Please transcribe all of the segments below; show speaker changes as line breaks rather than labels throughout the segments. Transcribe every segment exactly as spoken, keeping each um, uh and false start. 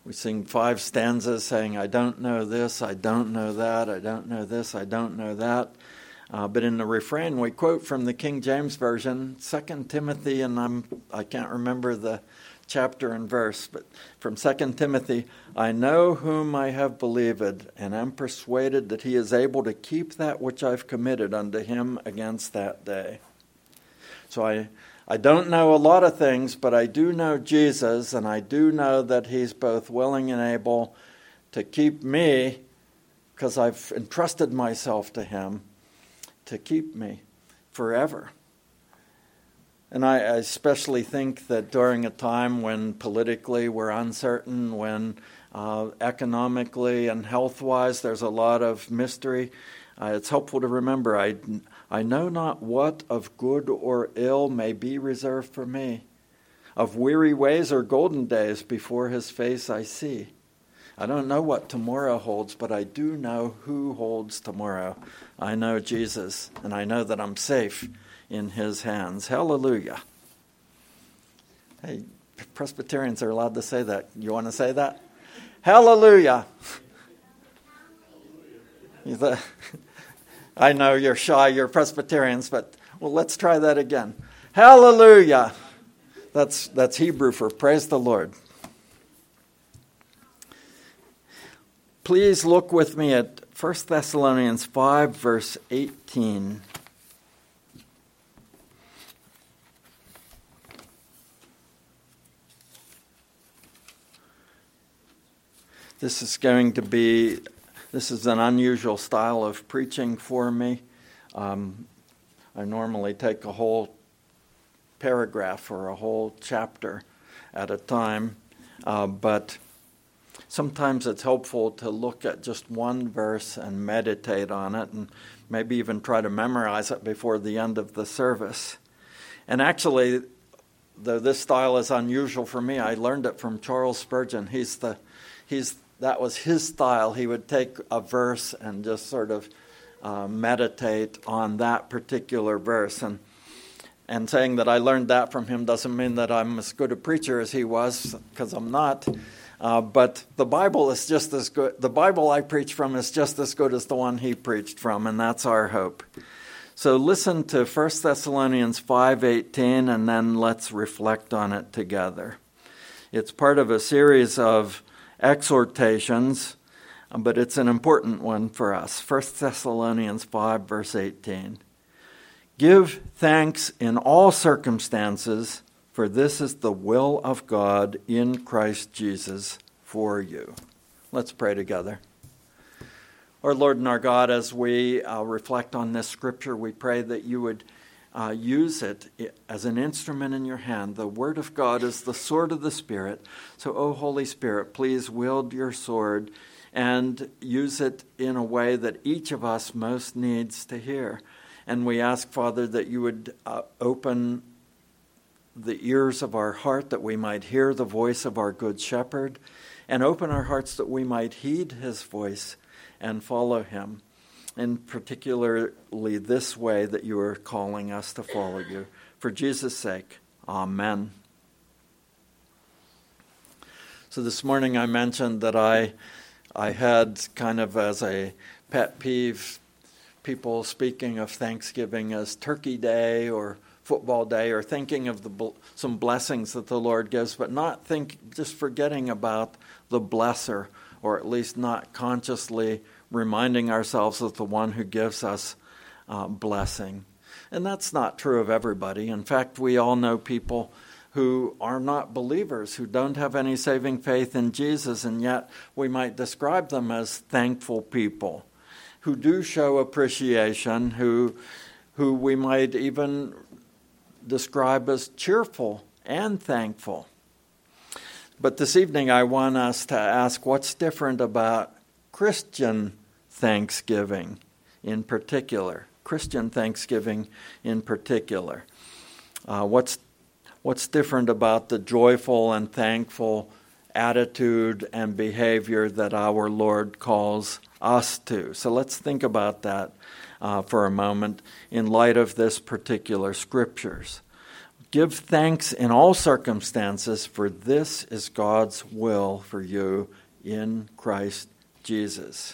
We sing five stanzas saying, I don't know this, I don't know that, I don't know this, I don't know that. Uh, but in the refrain, we quote from the King James Version, Second Timothy, and I'm, I can't remember the chapter and verse, but from Second Timothy, I know whom I have believed, and am persuaded that he is able to keep that which I've committed unto him against that day. So I, I don't know a lot of things, but I do know Jesus, and I do know that he's both willing and able to keep me, because I've entrusted myself to him, to keep me forever. And I especially think that during a time when politically we're uncertain, when uh, economically and health-wise there's a lot of mystery, uh, it's helpful to remember, I, I know not what of good or ill may be reserved for me. Of weary ways or golden days before his face I see. I don't know what tomorrow holds, but I do know who holds tomorrow. I know Jesus, and I know that I'm safe in his hands. Hallelujah. Hey, Presbyterians are allowed to say that. You want to say that? Hallelujah. I know you're shy, you're Presbyterians, but well, let's try that again. Hallelujah. That's that's Hebrew for praise the Lord. Please look with me at First Thessalonians five, verse eighteen. This is going to be, this is an unusual style of preaching for me. Um, I normally take a whole paragraph or a whole chapter at a time, uh, but sometimes it's helpful to look at just one verse and meditate on it and maybe even try to memorize it before the end of the service. And actually, though this style is unusual for me, I learned it from Charles Spurgeon. He's the, he's that was his style. He would take a verse and just sort of uh, meditate on that particular verse. And and saying that I learned that from him doesn't mean that I'm as good a preacher as he was, because I'm not. Uh, but the Bible is just as good. The Bible I preach from is just as good as the one he preached from, and that's our hope. So listen to First Thessalonians five eighteen, and then let's reflect on it together. It's part of a series of exhortations, but it's an important one for us. First Thessalonians five, verse eighteen. Give thanks in all circumstances, for this is the will of God in Christ Jesus for you. Let's pray together. Our Lord and our God, as we uh, reflect on this scripture, we pray that you would uh, use it as an instrument in your hand. The Word of God is the sword of the Spirit. So, O Holy Spirit, please wield your sword and use it in a way that each of us most needs to hear. And we ask, Father, that you would uh, open the ears of our heart, that we might hear the voice of our good shepherd, and open our hearts that we might heed his voice and follow him, and particularly this way that you are calling us to follow you. For Jesus' sake, amen. So this morning I mentioned that I, I had kind of as a pet peeve people speaking of Thanksgiving as Turkey Day or Football Day, or thinking of the some blessings that the Lord gives, but not think just forgetting about the blesser, or at least not consciously reminding ourselves of the one who gives us uh, blessing. And that's not true of everybody. In fact, we all know people who are not believers, who don't have any saving faith in Jesus, and yet we might describe them as thankful people, who do show appreciation, who who we might even describe as cheerful and thankful. But this evening I want us to ask what's different about Christian Thanksgiving in particular. Christian Thanksgiving in particular. Uh, what's what's different about the joyful and thankful attitude and behavior that our Lord calls us to? So let's think about that uh, for a moment in light of this particular scriptures. Give thanks in all circumstances, for this is God's will for you in Christ Jesus.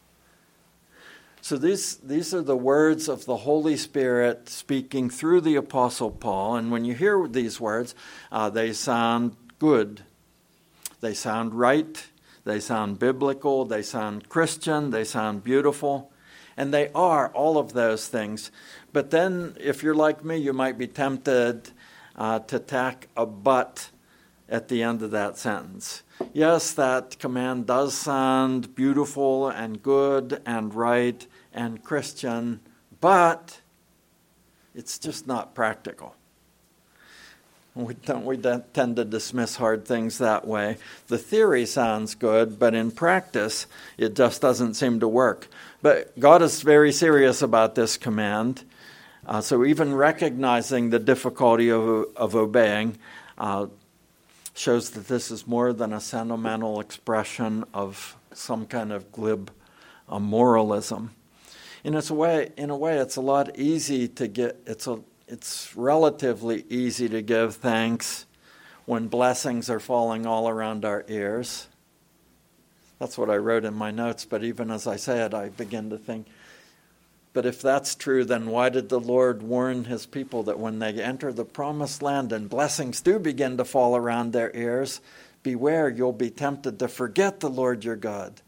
So these, these are the words of the Holy Spirit speaking through the Apostle Paul. And when you hear these words, uh, they sound good. They sound right. They sound biblical. They sound Christian. They sound beautiful. And they are all of those things. But then, if you're like me, you might be tempted uh, to tack a but at the end of that sentence. Yes, that command does sound beautiful and good and right and Christian, but it's just not practical. We don't we don't tend to dismiss hard things that way. The theory sounds good, but in practice, it just doesn't seem to work. But God is very serious about this command. Uh, so even recognizing the difficulty of, of obeying uh, shows that this is more than a sentimental expression of some kind of glib uh, moralism. In its way, in a way, it's a lot easy to get. It's a. It's relatively easy to give thanks when blessings are falling all around our ears. That's what I wrote in my notes. But even as I say it, I begin to think. But if that's true, then why did the Lord warn his people that when they enter the promised land and blessings do begin to fall around their ears, beware, you'll be tempted to forget the Lord your God.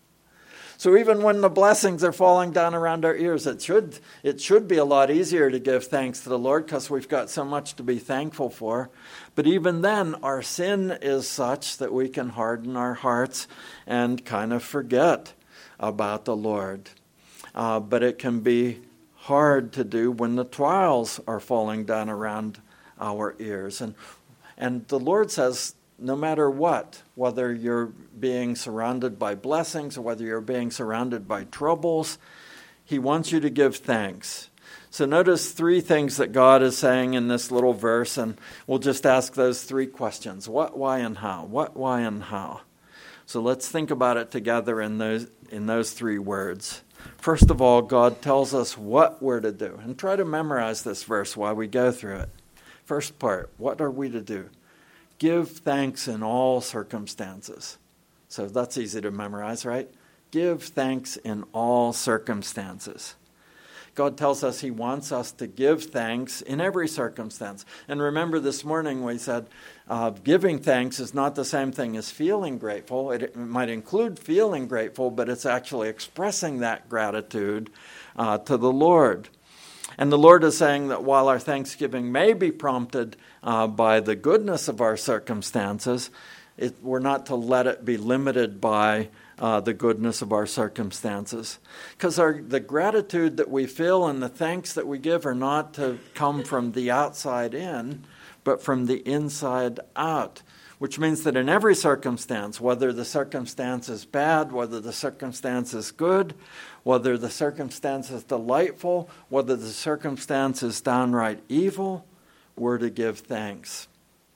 So even when the blessings are falling down around our ears, it should it should be a lot easier to give thanks to the Lord because we've got so much to be thankful for. But even then, our sin is such that we can harden our hearts and kind of forget about the Lord. Uh, but it can be hard to do when the trials are falling down around our ears. And, and the Lord says, no matter what, whether you're being surrounded by blessings or whether you're being surrounded by troubles, he wants you to give thanks. So notice three things that God is saying in this little verse, and we'll just ask those three questions. What, why, and how? What, why, and how? So let's think about it together in those, in those three words. First of all, God tells us what we're to do. And try to memorize this verse while we go through it. First part, what are we to do? Give thanks in all circumstances. So that's easy to memorize, right? Give thanks in all circumstances. God tells us he wants us to give thanks in every circumstance. And remember this morning we said uh, giving thanks is not the same thing as feeling grateful. It, it might include feeling grateful, but it's actually expressing that gratitude uh, to the Lord. And the Lord is saying that while our thanksgiving may be prompted uh, by the goodness of our circumstances, it, we're not to let it be limited by uh, the goodness of our circumstances. Because our the gratitude that we feel and the thanks that we give are not to come from the outside in, but from the inside out. Which means that in every circumstance, whether the circumstance is bad, whether the circumstance is good, whether the circumstance is delightful, whether the circumstance is downright evil, we're to give thanks.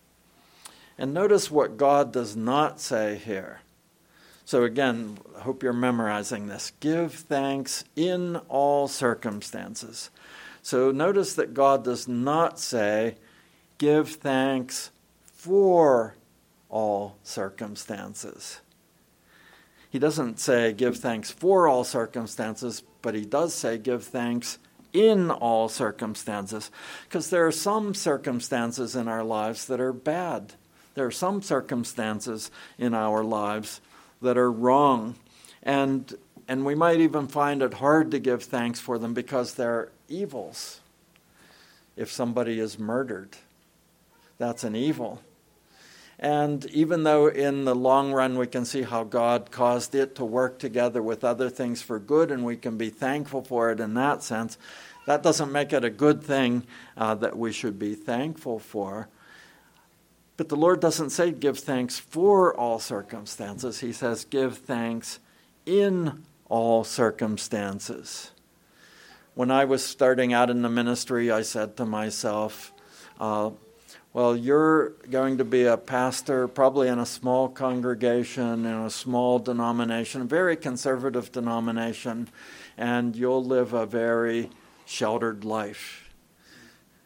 And notice what God does not say here. So again, I hope you're memorizing this. Give thanks in all circumstances. So notice that God does not say, give thanks for all circumstances. He doesn't say give thanks for all circumstances, but he does say give thanks in all circumstances. Because there are some circumstances in our lives that are bad. There are some circumstances in our lives that are wrong. And, and we might even find it hard to give thanks for them because they're evils. If somebody is murdered, that's an evil. And even though in the long run we can see how God caused it to work together with other things for good, and we can be thankful for it in that sense, that doesn't make it a good thing uh, that we should be thankful for. But the Lord doesn't say give thanks for all circumstances. He says give thanks in all circumstances. When I was starting out in the ministry, I said to myself, uh, well, you're going to be a pastor probably in a small congregation, in a small denomination, a very conservative denomination, and you'll live a very sheltered life.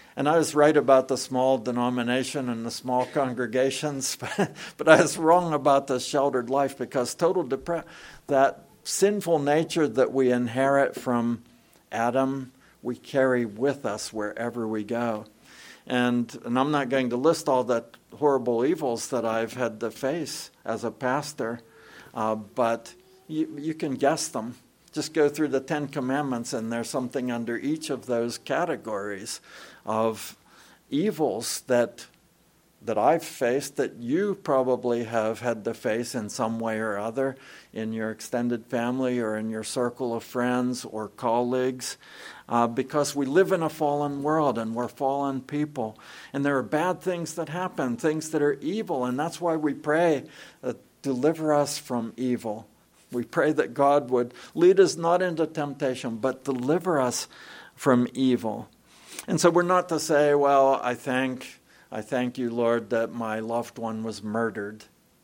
And I was right about the small denomination and the small congregations, but, but I was wrong about the sheltered life, because total depre- that sinful nature that we inherit from Adam, we carry with us wherever we go. And, and I'm not going to list all the horrible evils that I've had to face as a pastor, uh, but you, you can guess them. Just go through the Ten Commandments, and there's something under each of those categories of evils that that I've faced, that you probably have had to face in some way or other in your extended family or in your circle of friends or colleagues, uh, because we live in a fallen world and we're fallen people. And there are bad things that happen, things that are evil, and that's why we pray, uh, deliver us from evil. We pray that God would lead us not into temptation, but deliver us from evil. And so we're not to say, well, I thank I thank you, Lord, that my loved one was murdered.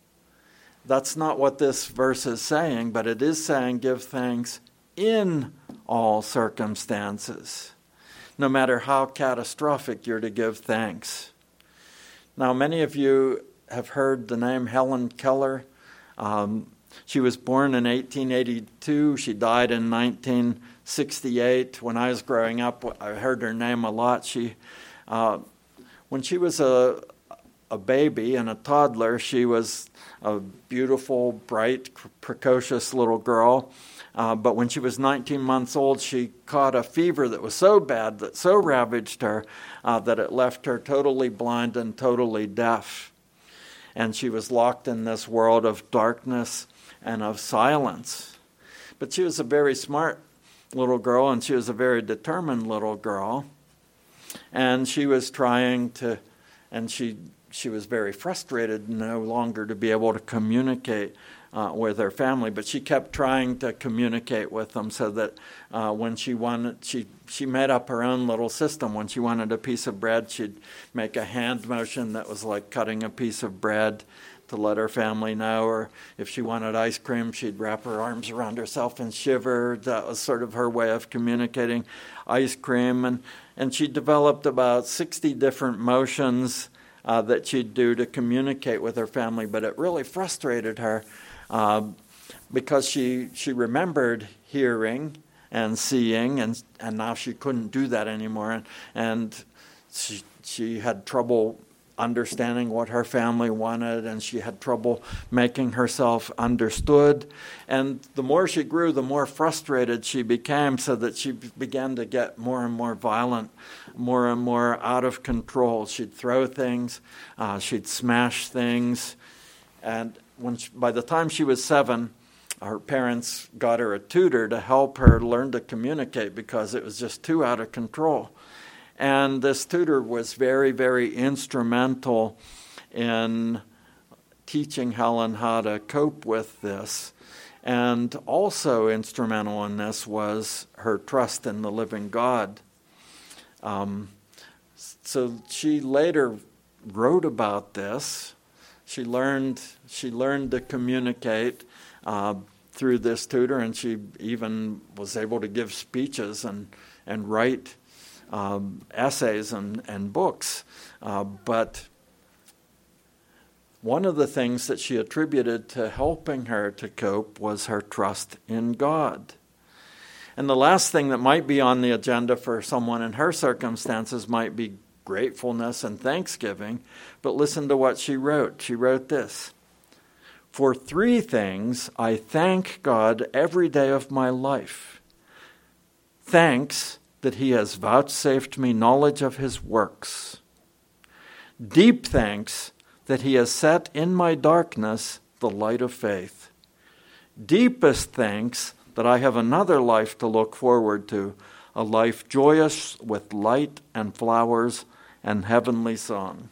That's not what this verse is saying, but it is saying give thanks in all circumstances. No matter how catastrophic, you're to give thanks. Now, many of you have heard the name Helen Keller. Um, she was born in eighteen eighty-two. She died in nineteen sixty-eight. When I was growing up, I heard her name a lot. She... Uh, When she was a a baby and a toddler, she was a beautiful, bright, precocious little girl. Uh, but when she was nineteen months old, she caught a fever that was so bad, that so ravaged her, uh, that it left her totally blind and totally deaf. And she was locked in this world of darkness and of silence. But she was a very smart little girl, and she was a very determined little girl. And she was trying to, and she she was very frustrated no longer to be able to communicate uh, with her family. But she kept trying to communicate with them, so that uh, when she wanted, she she made up her own little system. When she wanted a piece of bread, she'd make a hand motion that was like cutting a piece of bread to let her family know. Or if she wanted ice cream, she'd wrap her arms around herself and shiver. That was sort of her way of communicating ice cream. And And she developed about sixty different motions uh, that she'd do to communicate with her family. But it really frustrated her uh, because she she remembered hearing and seeing, and and now she couldn't do that anymore. And, and she she had trouble understanding what her family wanted, and she had trouble making herself understood. And the more she grew, the more frustrated she became, so that she began to get more and more violent, more and more out of control. She'd throw things, uh, she'd smash things. And when she, by the time she was seven, her parents got her a tutor to help her learn to communicate, because it was just too out of control. And this tutor was very, very instrumental in teaching Helen how to cope with this. And also instrumental in this was her trust in the living God. Um, so she later wrote about this. She learned she learned to communicate uh, through this tutor, and she even was able to give speeches and, and write Um, essays and, and books. Uh, but one of the things that she attributed to helping her to cope was her trust in God. And the last thing that might be on the agenda for someone in her circumstances might be gratefulness and thanksgiving. But listen to what she wrote. She wrote this: "For three things I thank God every day of my life. Thanks that he has vouchsafed me knowledge of his works. Deep thanks that he has set in my darkness the light of faith. Deepest thanks that I have another life to look forward to, a life joyous with light and flowers and heavenly song."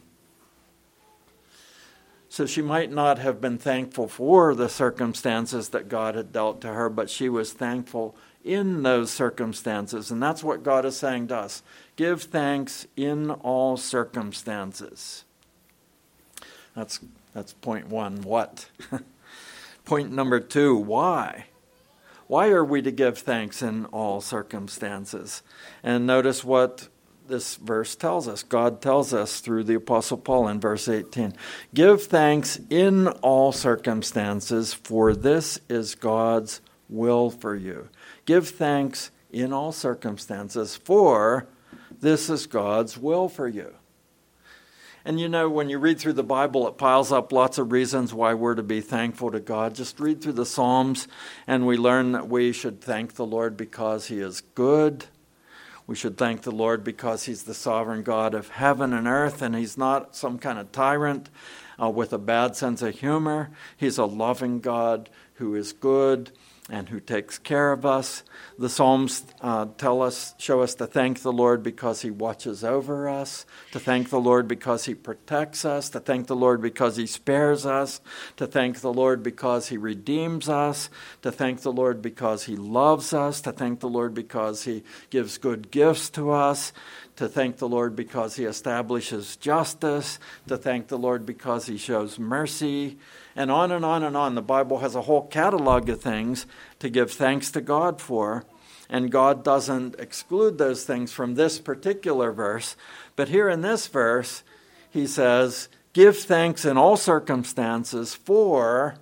So she might not have been thankful for the circumstances that God had dealt to her, but she was thankful in those circumstances. And that's what God is saying to us. Give thanks in all circumstances. That's that's point one, what? Point number two, why? Why are we to give thanks in all circumstances? And notice what this verse tells us. God tells us through the Apostle Paul in verse eighteen, give thanks in all circumstances, for this is God's will for you. Give thanks in all circumstances, for this is God's will for you. And you know, when you read through the Bible, it piles up lots of reasons why we're to be thankful to God. Just read through the Psalms, and we learn that we should thank the Lord because He is good. We should thank the Lord because He's the sovereign God of heaven and earth, and He's not some kind of tyrant uh, with a bad sense of humor. He's a loving God who is good and who takes care of us. The Psalms uh, tell us, show us to thank the Lord because He watches over us, to thank the Lord because He protects us, to thank the Lord because He spares us, to thank the Lord because He redeems us, to thank the Lord because He loves us, to thank the Lord because He gives good gifts to us, to thank the Lord because He establishes justice, to thank the Lord because He shows mercy, and on and on and on. The Bible has a whole catalog of things to give thanks to God for, and God doesn't exclude those things from this particular verse. But here in this verse, He says, give thanks in all circumstances, for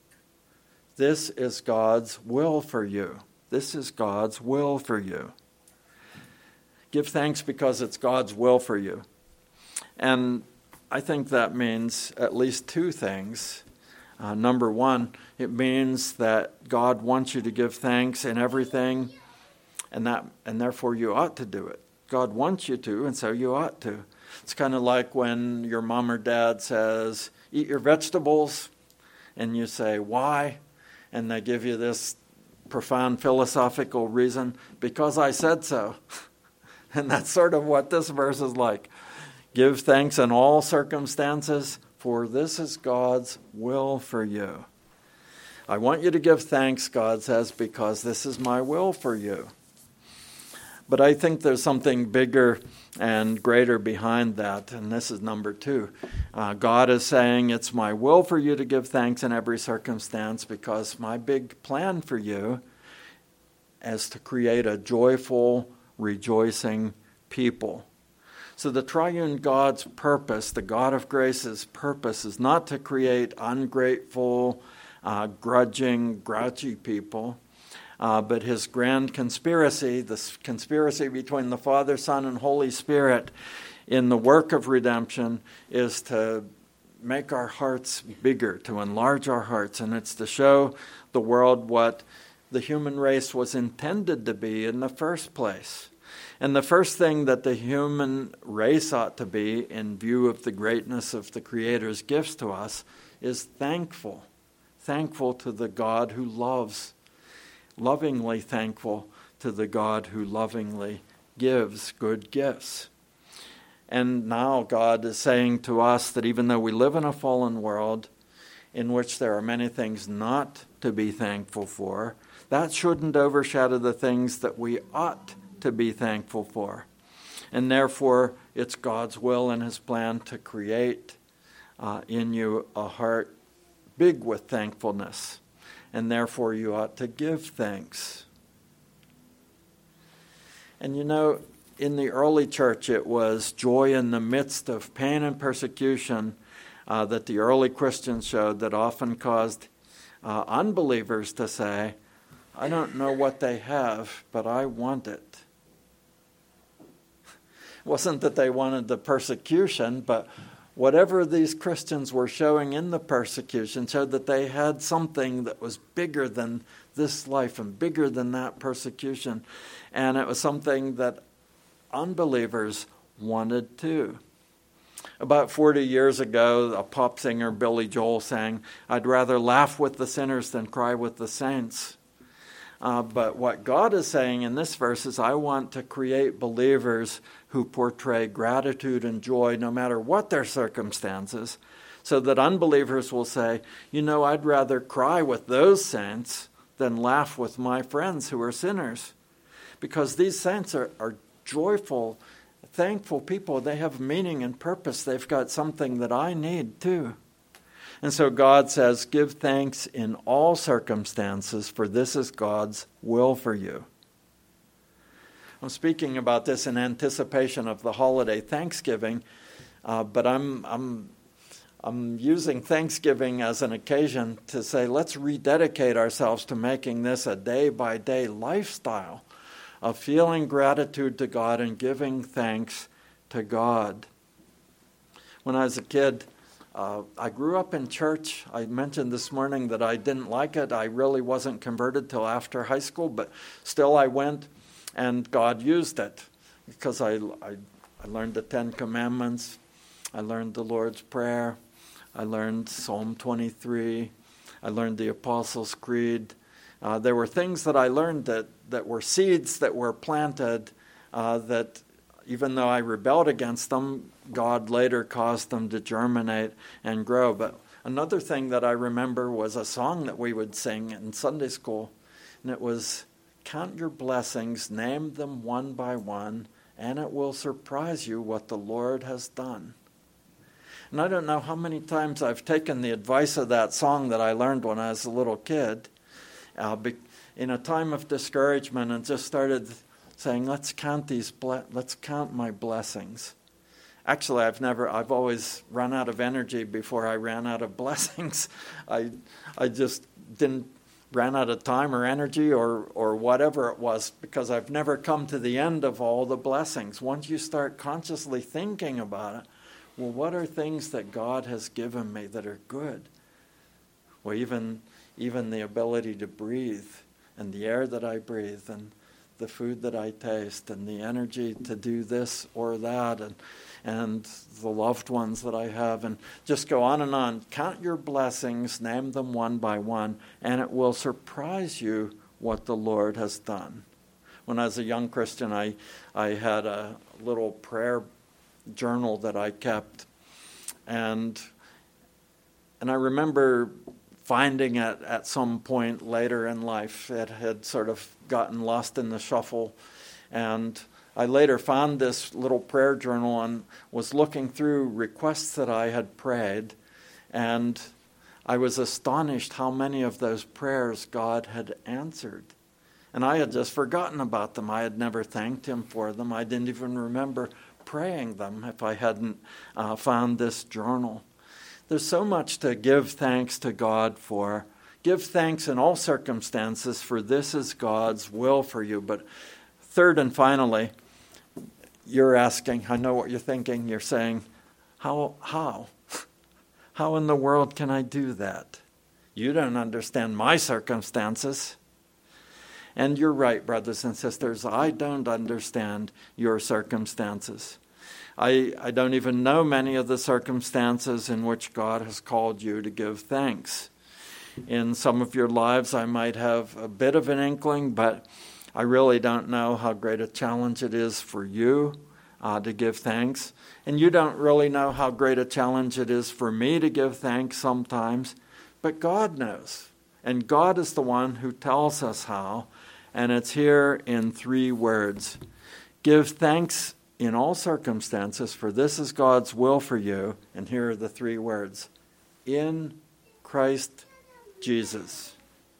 this is God's will for you. This is God's will for you. Give thanks because it's God's will for you. And I think that means at least two things. Uh, number one, it means that God wants you to give thanks in everything, and that, and therefore you ought to do it. God wants you to, and so you ought to. It's kind of like when your mom or dad says, eat your vegetables, and you say, why? And they give you this profound philosophical reason, because I said so. And that's sort of what this verse is like. Give thanks in all circumstances, for this is God's will for you. I want you to give thanks, God says, because this is my will for you. But I think there's something bigger and greater behind that, and this is number two. Uh, God is saying, it's my will for you to give thanks in every circumstance, because my big plan for you is to create a joyful, rejoicing people. So the triune God's purpose, the God of grace's purpose, is not to create ungrateful, uh, grudging, grouchy people, uh, but His grand conspiracy, the conspiracy between the Father, Son, and Holy Spirit in the work of redemption, is to make our hearts bigger, to enlarge our hearts, and it's to show the world what the human race was intended to be in the first place. And the first thing that the human race ought to be, in view of the greatness of the Creator's gifts to us, is thankful. Thankful to the God who loves. Lovingly thankful to the God who lovingly gives good gifts. And now God is saying to us that even though we live in a fallen world in which there are many things not to be thankful for, that shouldn't overshadow the things that we ought to be thankful for. And therefore, it's God's will and His plan to create uh, in you a heart big with thankfulness. And therefore, you ought to give thanks. And you know, in the early church, it was joy in the midst of pain and persecution uh, that the early Christians showed that often caused uh, unbelievers to say, I don't know what they have, but I want it. It wasn't that they wanted the persecution, but whatever these Christians were showing in the persecution showed that they had something that was bigger than this life and bigger than that persecution. And it was something that unbelievers wanted too. About forty years ago, a pop singer, Billy Joel, sang, I'd rather laugh with the sinners than cry with the saints. Uh, but what God is saying in this verse is, I want to create believers who portray gratitude and joy no matter what their circumstances, so that unbelievers will say, you know, I'd rather cry with those saints than laugh with my friends who are sinners. Because these saints are, are joyful, thankful people. They have meaning and purpose. They've got something that I need too. And so God says, give thanks in all circumstances, for this is God's will for you. I'm speaking about this in anticipation of the holiday Thanksgiving, uh, but I'm I'm I'm using Thanksgiving as an occasion to say, let's rededicate ourselves to making this a day-by-day lifestyle of feeling gratitude to God and giving thanks to God. When I was a kid, uh, I grew up in church. I mentioned this morning that I didn't like it. I really wasn't converted till after high school, but still I went, and God used it because I, I, I learned the Ten Commandments. I learned the Lord's Prayer. I learned Psalm twenty-three. I learned the Apostles' Creed. Uh, there were things that I learned that, that were seeds that were planted uh, that even though I rebelled against them, God later caused them to germinate and grow. But another thing that I remember was a song that we would sing in Sunday school, and it was, "Count your blessings, name them one by one, and it will surprise you what the Lord has done." And I don't know how many times I've taken the advice of that song that I learned when I was a little kid, uh, be, in a time of discouragement, and just started saying, let's count these, ble- let's count my blessings. Actually, I've never, I've always run out of energy before I ran out of blessings. I, I just didn't, ran out of time or energy or, or whatever it was, because I've never come to the end of all the blessings. Once you start consciously thinking about it, well, what are things that God has given me that are good? Well, even even the ability to breathe, and the air that I breathe, and the food that I taste, and the energy to do this or that, and and the loved ones that I have, and just go on and on. Count your blessings, name them one by one, and it will surprise you what the Lord has done. When I was a young Christian, I I had a little prayer journal that I kept, and and I remember finding it at some point later in life. It had sort of gotten lost in the shuffle, and I later found this little prayer journal and was looking through requests that I had prayed, and I was astonished how many of those prayers God had answered. And I had just forgotten about them. I had never thanked Him for them. I didn't even remember praying them if I hadn't uh, found this journal. There's so much to give thanks to God for. Give thanks in all circumstances, for this is God's will for you. But third and finally, you're asking, I know what you're thinking, you're saying, how, how? How in the world can I do that? You don't understand my circumstances. And you're right, brothers and sisters, I don't understand your circumstances. I, I don't even know many of the circumstances in which God has called you to give thanks. In some of your lives, I might have a bit of an inkling, but I really don't know how great a challenge it is for you uh, to give thanks. And you don't really know how great a challenge it is for me to give thanks sometimes, but God knows. And God is the one who tells us how, and it's here in three words. Give thanks in all circumstances, for this is God's will for you. And here are the three words. In Christ Jesus.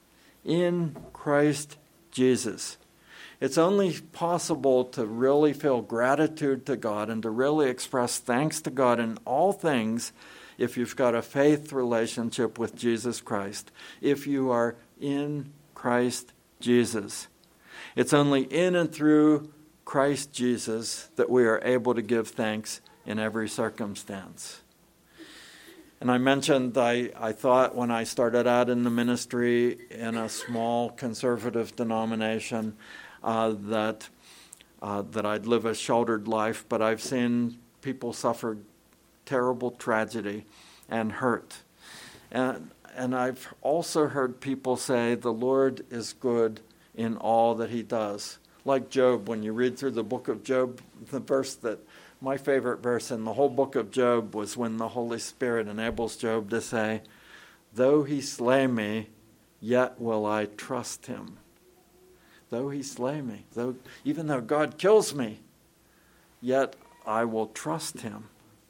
In Christ Jesus. It's only possible to really feel gratitude to God and to really express thanks to God in all things if you've got a faith relationship with Jesus Christ, if you are in Christ Jesus. It's only in and through Christ Jesus that we are able to give thanks in every circumstance. And I mentioned I, I thought when I started out in the ministry in a small conservative denomination uh, that uh, that I'd live a sheltered life, but I've seen people suffer terrible tragedy and hurt. And, and I've also heard people say the Lord is good in all that He does. Like Job, when you read through the book of Job, the verse that, my favorite verse in the whole book of Job was when the Holy Spirit enables Job to say, though He slay me, yet will I trust Him. Though He slay me, though even though God kills me, yet I will trust Him.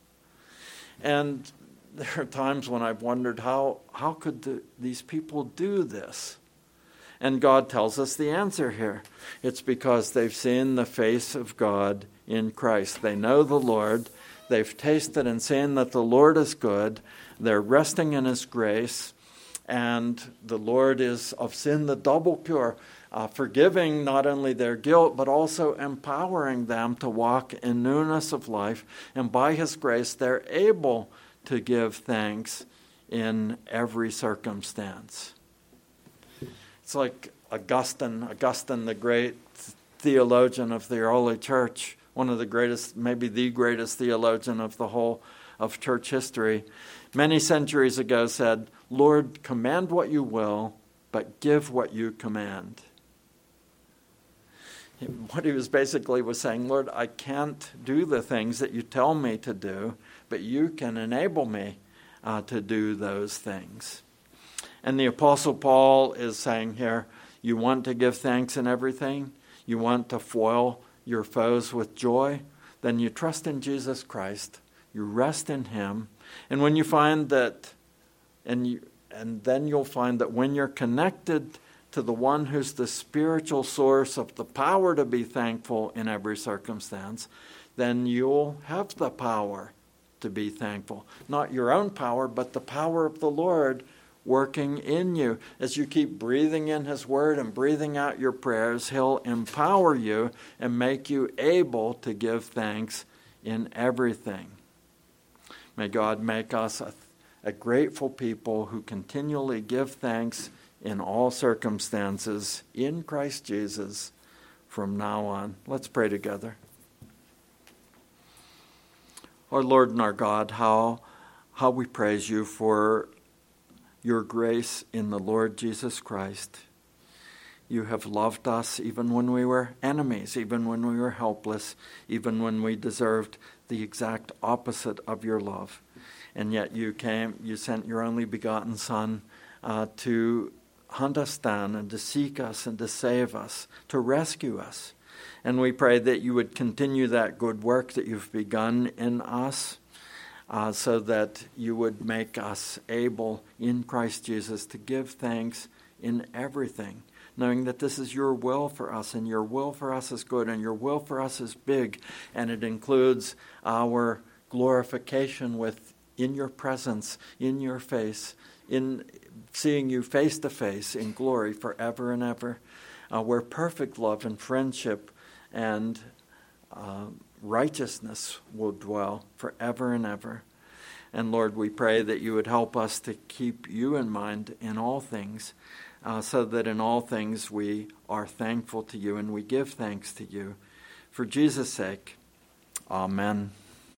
And there are times when I've wondered how how could the, these people do this? And God tells us the answer here. It's because they've seen the face of God in Christ. They know the Lord. They've tasted and seen that the Lord is good. They're resting in his grace. And the Lord is of sin the double pure, uh, forgiving not only their guilt, but also empowering them to walk in newness of life. And by his grace, they're able to give thanks in every circumstance. It's like Augustine, Augustine, the great theologian of the early church, one of the greatest, maybe the greatest theologian of the whole of church history, many centuries ago said, "Lord, command what you will, but give what you command." What he was basically was saying, Lord, I can't do the things that you tell me to do, but you can enable me uh, to do those things. And the Apostle Paul is saying here, you want to give thanks in everything? You want to foil your foes with joy? Then you trust in Jesus Christ. You rest in him. And when you find that, and you, and then you'll find that when you're connected to the one who's the spiritual source of the power to be thankful in every circumstance, then you'll have the power to be thankful. Not your own power, but the power of the Lord working in you. As you keep breathing in his word and breathing out your prayers, he'll empower you and make you able to give thanks in everything. May God make us a, a grateful people who continually give thanks in all circumstances in Christ Jesus from now on. Let's pray together. Our Lord and our God, how, how we praise you for your grace in the Lord Jesus Christ. You have loved us even when we were enemies, even when we were helpless, even when we deserved the exact opposite of your love. And yet you came, you sent your only begotten Son uh, to hunt us down and to seek us and to save us, to rescue us. And we pray that you would continue that good work that you've begun in us, uh, so that you would make us able in Christ Jesus to give thanks in everything, knowing that this is your will for us, and your will for us is good, and your will for us is big, and it includes our glorification with in your presence, in your face, in seeing you face to face in glory forever and ever, uh, where perfect love and friendship and uh, righteousness will dwell forever and ever. And Lord, we pray that you would help us to keep you in mind in all things, uh, so that in all things we are thankful to you and we give thanks to you. For Jesus' sake, amen.